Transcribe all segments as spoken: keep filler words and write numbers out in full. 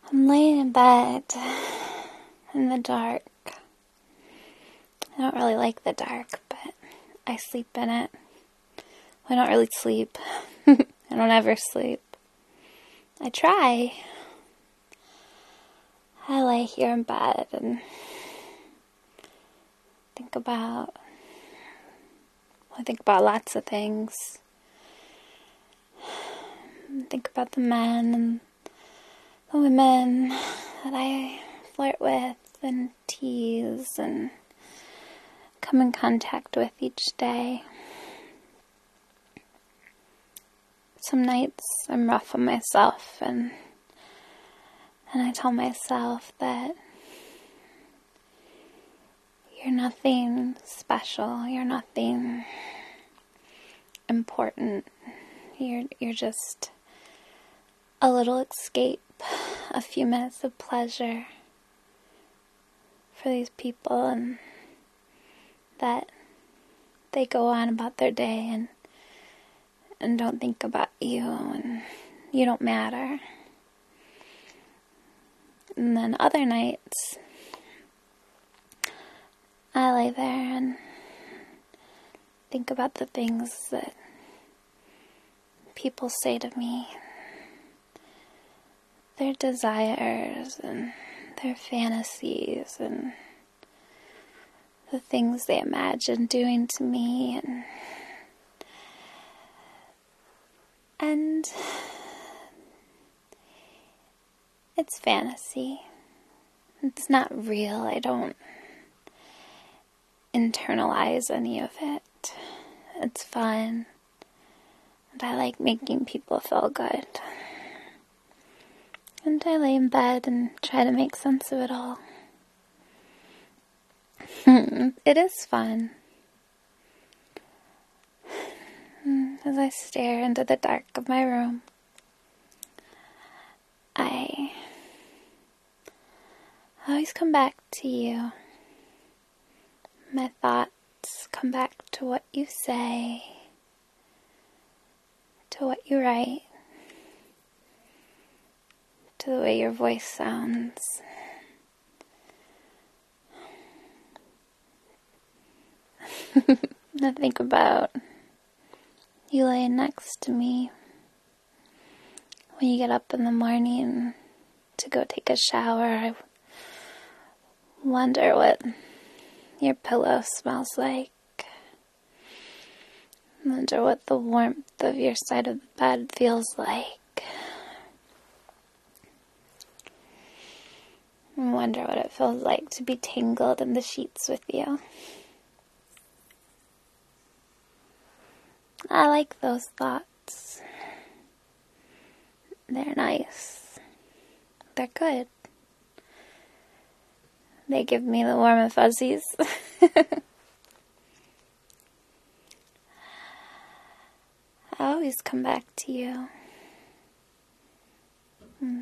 I'm laying in bed in the dark. I don't really like the dark, but I sleep in it. I don't really sleep. I don't ever sleep. I try. I lay here in bed and think about, I think about lots of things. Think about the men and the women that I flirt with and tease and come in contact with each day. Some nights I'm rough on myself and and I tell myself that you're nothing special, you're nothing important. You're you're just a little escape, a few minutes of pleasure for these people, and that they go on about their day and and don't think about you, and you don't matter. And then other nights, I lay there and think about the things that people say to me, their desires and their fantasies and the things they imagine doing to me, and and it's fantasy. It's not real. I don't internalize any of it. It's fun. And I like making people feel good. And I lay in bed and try to make sense of it all. It is fun. As I stare into the dark of my room, I always come back to you. My thoughts come back to what you say, to what you write, to the way your voice sounds. I think about you laying next to me when you get up in the morning to go take a shower. I wonder what your pillow smells like. I wonder what the warmth of your side of the bed feels like. I wonder what it feels like to be tangled in the sheets with you. I like those thoughts. They're nice. They're good. They give me the warm and fuzzies. I always come back to you. Hmm.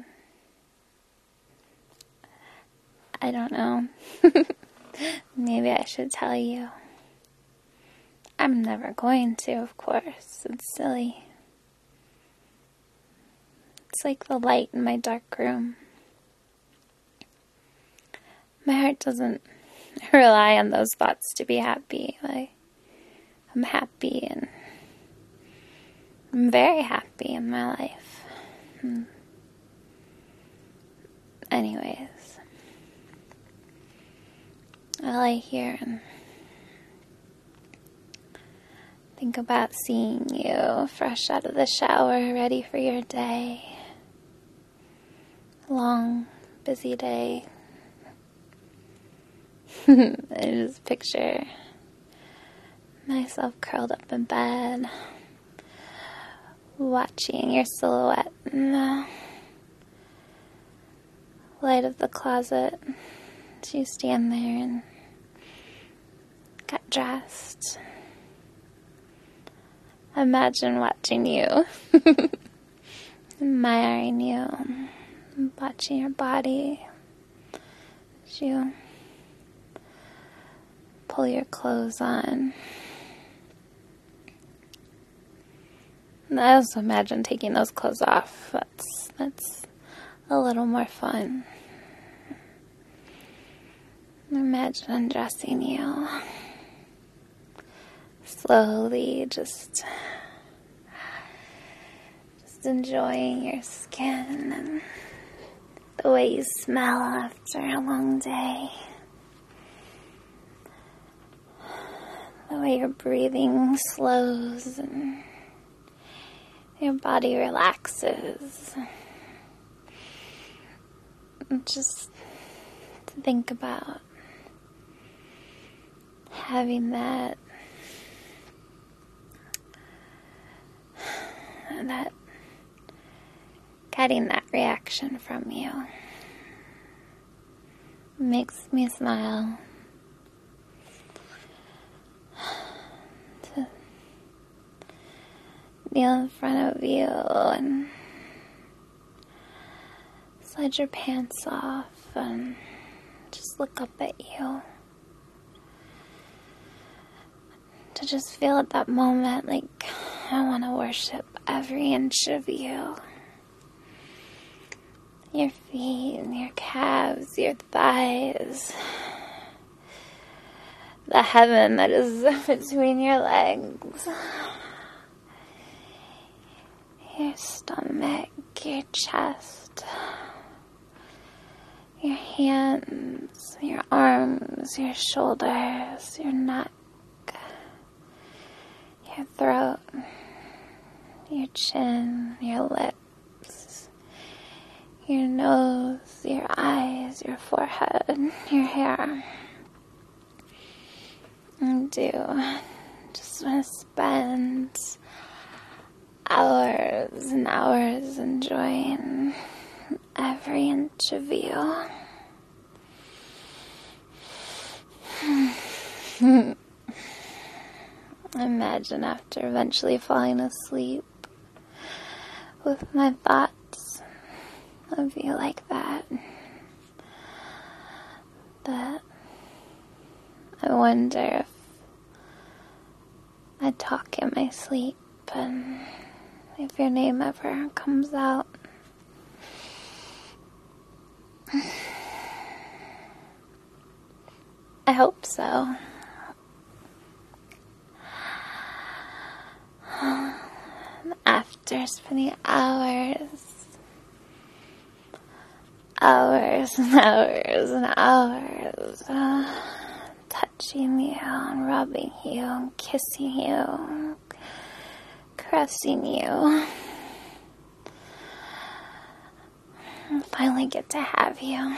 I don't know. Maybe I should tell you. I'm never going to, of course. It's silly. It's like the light in my dark room. My heart doesn't rely on those thoughts to be happy. Like, I'm happy, and I'm very happy in my life. Hmm. Anyways, I lay here and think about seeing you fresh out of the shower, ready for your day. Long, busy day. I just picture myself curled up in bed, watching your silhouette in the light of the closet. So you stand there and got dressed. Imagine watching you, admiring you, watching your body as you pull your clothes on. And I also imagine taking those clothes off. That's that's a little more fun. Imagine undressing you. Slowly, just, just enjoying your skin and the way you smell after a long day. The way your breathing slows and your body relaxes. And just think about having that that getting that reaction from you makes me smile. To kneel in front of you and slide your pants off and just look up at you. To just feel at that moment like I want to worship every inch of you. Your feet and your calves, your thighs. The heaven that is between your legs. Your stomach, your chest. Your hands, your arms, your shoulders, your neck. Your throat, your chin, your lips, your nose, your eyes, your forehead, your hair. And do just want to spend hours and hours enjoying every inch of you. Imagine after eventually falling asleep with my thoughts of you like that. That I wonder if I talk in my sleep and if your name ever comes out. I hope so. After spending hours, hours and hours and hours uh, touching you and rubbing you and kissing you, caressing you, and finally get to have you.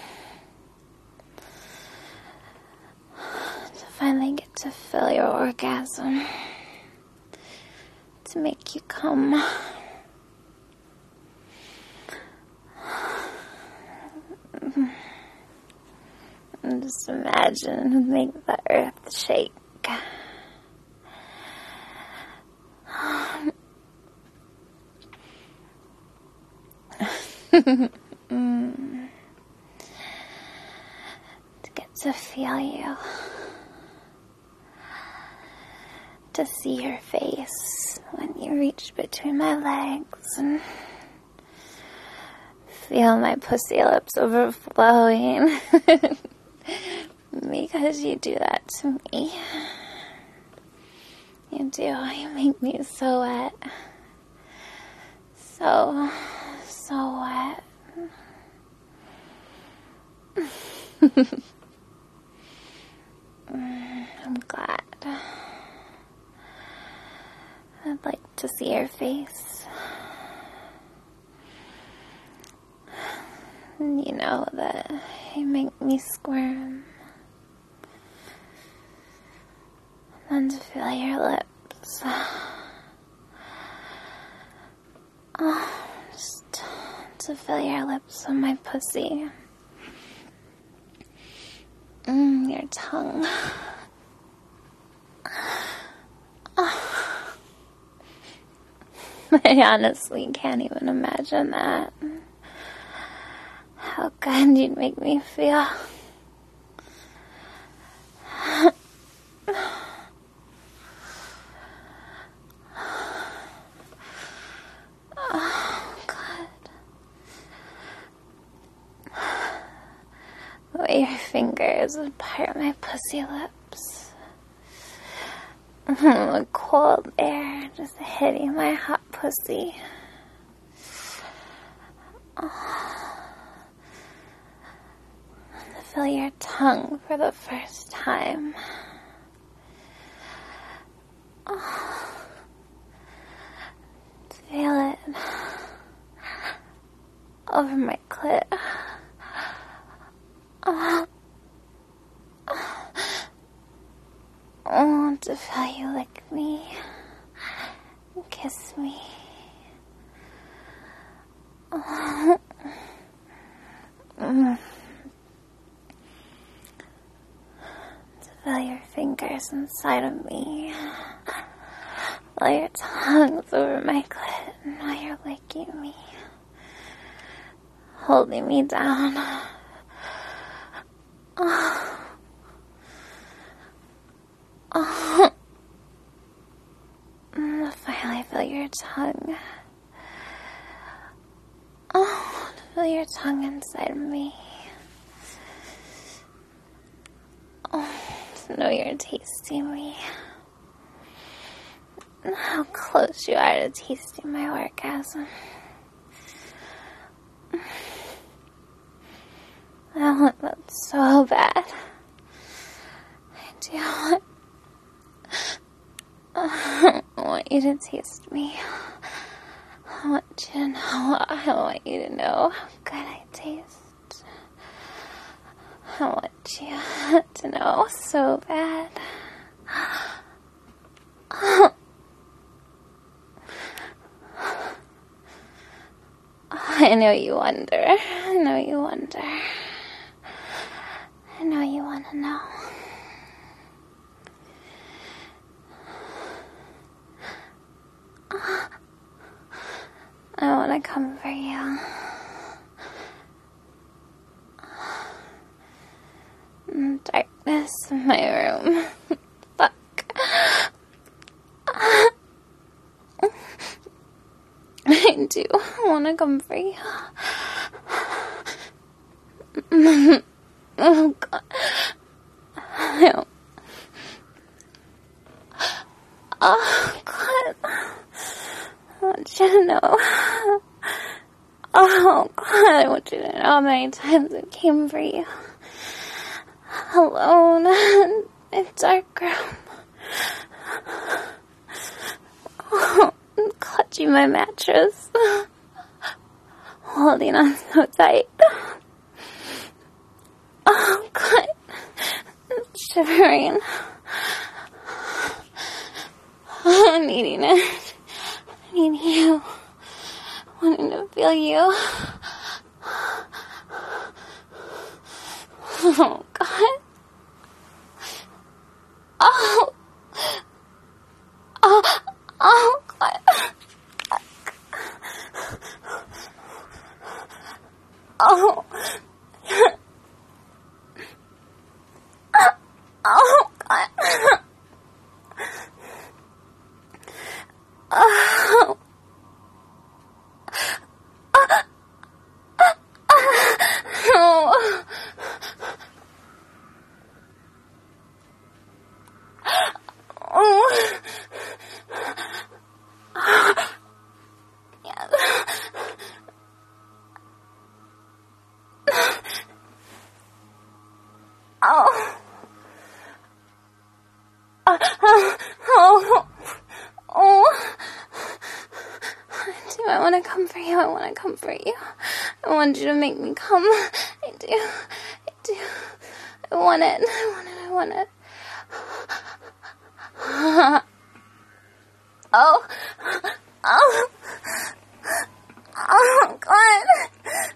To finally get to feel your orgasm. To make you come. And just imagine, make the earth shake. mm. To get to feel you. To see your face when you reach between my legs and feel my pussy lips overflowing because you do that to me. You do. You make me so wet. So, so wet. I'm glad. I'd like to see your face. And you know that you make me squirm. And to feel your lips. Oh, just to feel your lips on my pussy. Mm, your tongue. I honestly can't even imagine that. How good you'd make me feel. Oh, God. way your fingers would part my pussy lips. The cold air just hitting my hot pussy. Oh. To feel your tongue for the first time. Oh. To feel it over my clit. Oh. Oh, to feel you lick me and kiss me. Oh. Mm. To feel your fingers inside of me while your tongue's over my clit and while you're licking me, holding me down. Oh. Oh. Mm, finally feel your tongue. Oh, to feel your tongue inside of me. Oh, to know you're tasting me. And how close you are to tasting my orgasm. I want that so bad. I do want I want you to taste me. I want you to know. I want you to know how good I taste. I want you to know so bad. I know you wonder. I know you wonder. I know you want to know. I want to come for you. In the darkness of my room. Fuck. I do want to come for you. Oh, God. I don't. Oh, God. I want you to know. Oh, God, I want you to know how many times I came for you. Alone in a dark room. Oh, clutching my mattress. Holding on so tight. Oh, God. Shivering. Oh, needing it. Needing you. Wanting to feel you. Oh, God. Oh. Oh. Oh, God. Oh. Oh, God. Oh. Oh. Oh. Yes. Oh. Uh, uh, oh. Oh. I do. I want to come for you. I want to come for you. I want you to make me come. I do. I do. I want it. I want it. I want it. Oh. Oh. Oh, God.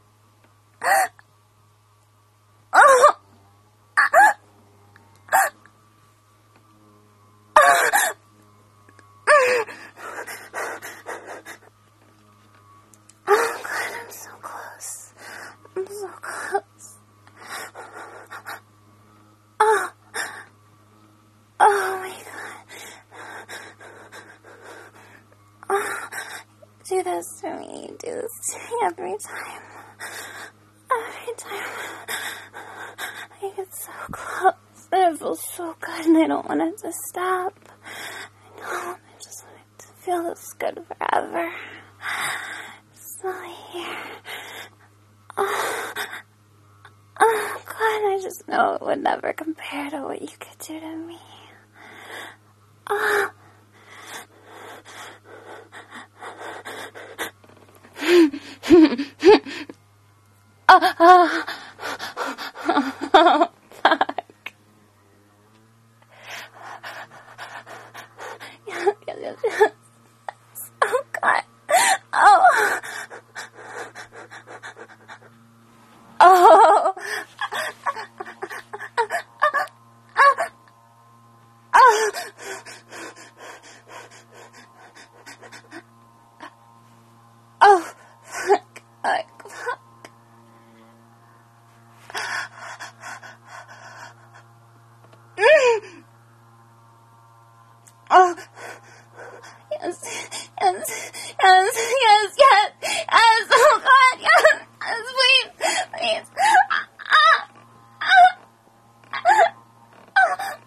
Oh. Oh, God, I'm so close. I'm so close. Oh. Oh, my God. Oh. Do this to me. Do this to me every time. Every time I get so close, and it feels so good, and I don't want it to stop. I know, I just want it to feel this good forever. Smell it here. Oh, oh, God, I just know it would never compare to what you could do to me. Oh. Oh, oh, oh, fuck. Yes, yes, yes, yes. Oh, God. Oh. Oh. Oh. Oh. Fuck. Fuck. Fuck. Oh, yes, yes, yes, yes, yes, yes, oh God, yes, yes, please, please. Ah, ah, ah,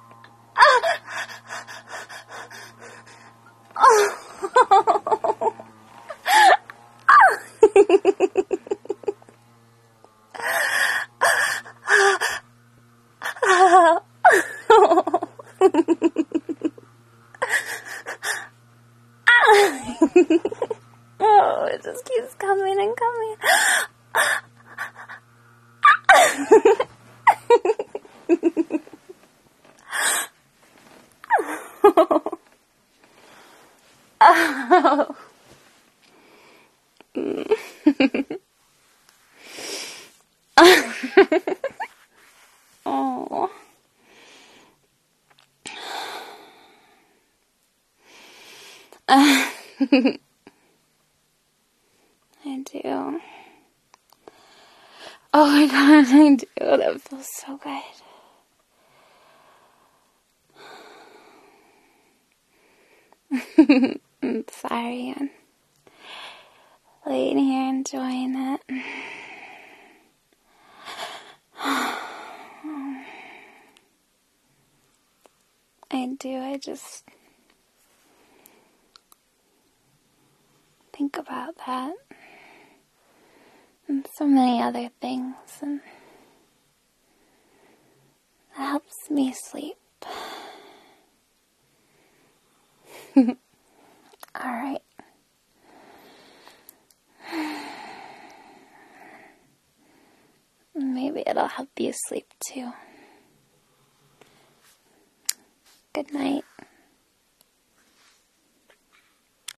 ah, oh. Oh, it just keeps coming and coming. Oh. Oh. I do. Oh my God, I do. That feels so good. I'm sorry. I'm laying here enjoying it. I do. I just think about that and so many other things, and it helps me sleep. Alright. Maybe it'll help you sleep too. Good night.